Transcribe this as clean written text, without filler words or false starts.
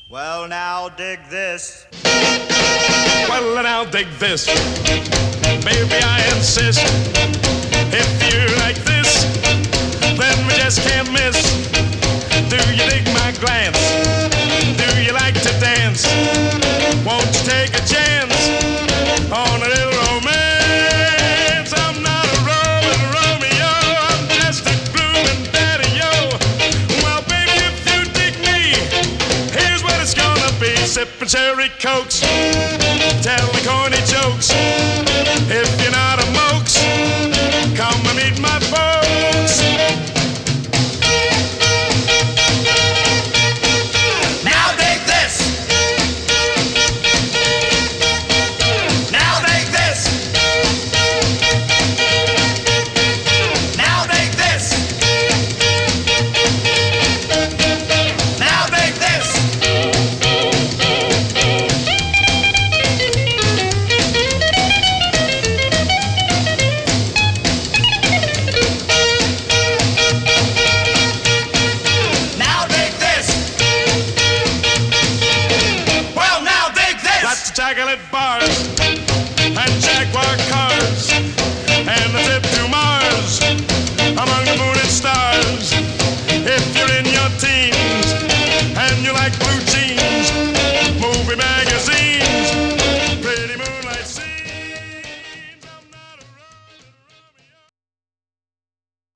Well, now dig this. Well, now dig this. Baby, I insist. If you like this, then we just can't miss. Do you dig my glance? Do you like to dance? Won't you take a chance on a little romance? I'm not a Roman Romeo, I'm just a blooming daddy-o. Well, baby, if you dig me, here's what it's gonna be. Sipping cherry cokes, telling corny jokes. If you're not a mokes, come and meet my folks. Now dig this. Now dig this. Now dig this. Now dig this. Now dig this. Well, now dig this. Lots of chocolate bars and Jaguar